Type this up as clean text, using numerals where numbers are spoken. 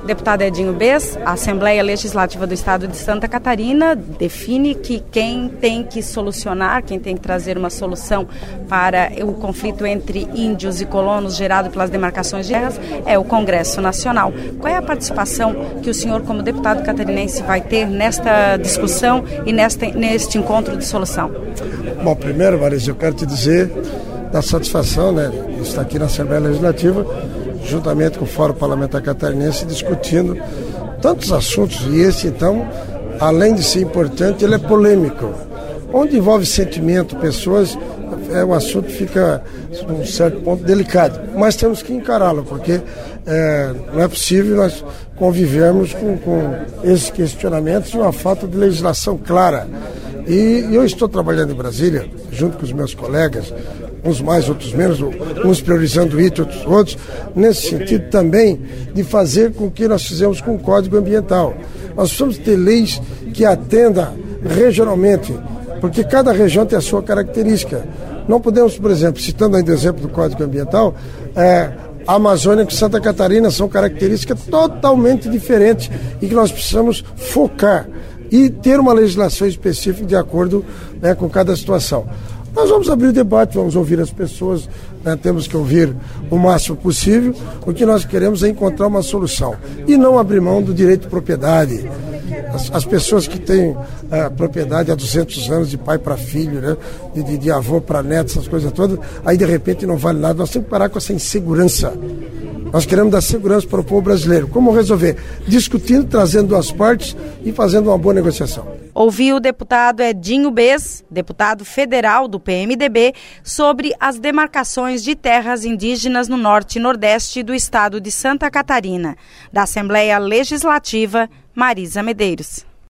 Deputado Edinho Bez, a Assembleia Legislativa do Estado de Santa Catarina define que quem tem que solucionar, quem tem que trazer uma solução para o conflito entre índios e colonos gerado pelas demarcações de terras é o Congresso Nacional. Qual é a participação que o senhor, como deputado catarinense, vai ter nesta discussão e neste encontro de solução? Bom, primeiro, Marisa, eu quero te dizer da satisfação, de estar aqui na Assembleia Legislativa, juntamente com o Fórum Parlamentar Catarinense, discutindo tantos assuntos, e esse, então, além de ser importante, ele é polêmico. Onde envolve sentimento, pessoas, o assunto fica, num certo ponto, delicado. Mas temos que encará-lo, porque não é possível nós convivermos com esses questionamentos e uma falta de legislação clara. E eu estou trabalhando em Brasília, junto com os meus colegas, uns mais, outros menos, uns priorizando isso, outros, nesse sentido também de fazer com que nós fizemos com o Código Ambiental. Nós precisamos ter leis que atendam regionalmente, porque cada região tem a sua característica. Não podemos, por exemplo, citando ainda o exemplo do Código Ambiental, a Amazônia e Santa Catarina são características totalmente diferentes e que nós precisamos focar e ter uma legislação específica de acordo com cada situação. Nós vamos abrir o debate, vamos ouvir as pessoas, temos que ouvir o máximo possível. O que nós queremos é encontrar uma solução e não abrir mão do direito de propriedade. As pessoas que têm propriedade há 200 anos, de pai para filho, de avô para neto, essas coisas todas, aí de repente não vale nada. Nós temos que parar com essa insegurança. Nós queremos dar segurança para o povo brasileiro. Como resolver? Discutindo, trazendo as partes e fazendo uma boa negociação. Ouvi o deputado Edinho Bez, deputado federal do PMDB, sobre as demarcações de terras indígenas no norte e nordeste do estado de Santa Catarina. Da Assembleia Legislativa, Marisa Medeiros.